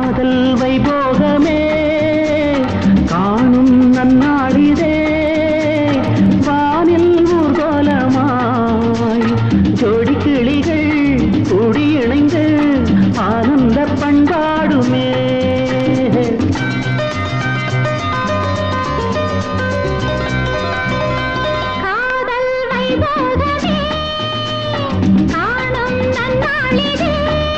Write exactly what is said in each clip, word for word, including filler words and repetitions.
காதல் வைபோகமே காணும் நன்னாளிதே வானில் ஊர்கோலமாய் ஜோடி கிளிகள் கூடி இணைந்து ஆனந்த பண்பாடுமே. காதல் வைபோகமே காணும் நன்னாளிதே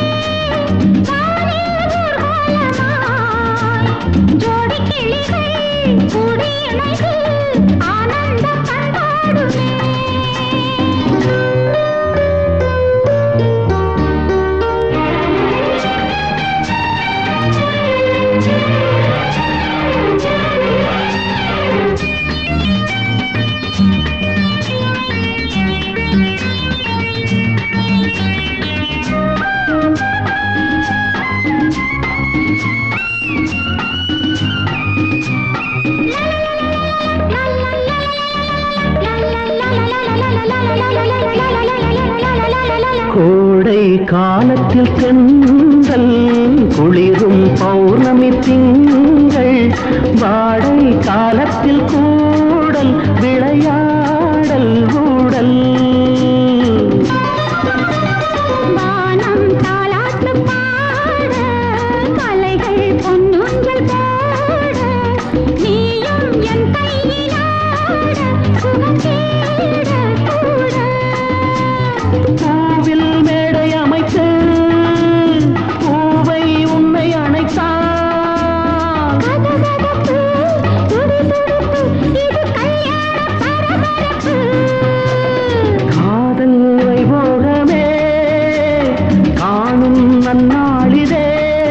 வானில் ஊர்கோலமாய் ஜோடி கிளிகள் கூடி இணைந்து ஆனந்த பண்பாடுமே. கோடை காலத்தில் தென்றல் குளிரும் பௌர்ணமி திங்கள் வாடை காலத்தில் கூடல் விளையாடல் ஊடல் வானம் தாலாட்டு பாட கலைகள் பொன்னூஞ்சல் போட நீயும் என் கையிலாட சுகம் தேட கூட பூவில் மேடை அமைத்து பூவை உன்னை அணைத்தான் கதகதப்பு துடிதுடிப்பு இது கல்யாண பரபரப்பு. காதல் வைபோகமே காணும் நன்னாளிதே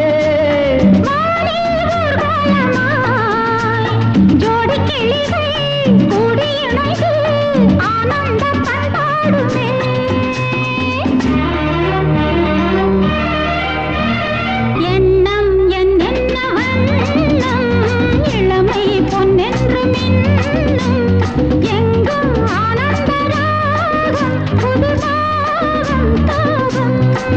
வானில் ஊர்வலமாய் ஜோடி கிளிகள் கூடி இணைந்து ஆனந்த பண்பாடுமே. எண்ணம் என்னென்ன வண்ணம் இளமை பொன்னென்று மின்னும் எங்கும் ஆனந்த ராகம் புது ராகம் தாகம்.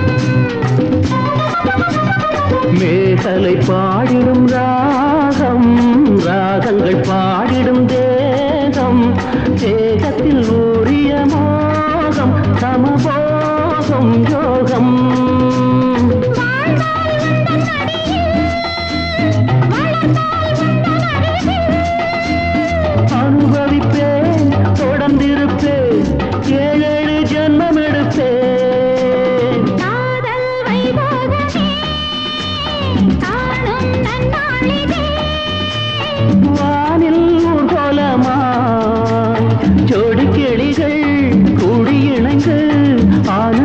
மேகலை பாடிடும் ராகம் ராகங்கள் பாடிடும் தேகம் தேகத்தில் ஊறிய மோகம் சமபோகம் யோகம் வாழ்ந்தால் உந்தன் அடியில் வளர்ந்தால் உந்தன் அருகில் அனுபவிப்பேன் தொடர்ந்திருப்பேன் ஏழேழு ஜென்மம் எடுப்பேன். காதல் வைபோகமே காணும் நன்னாளிதே வானில் ஊர்கோலமாய் ஜோடி கிளிகள் கூடி இணைந்து ஆன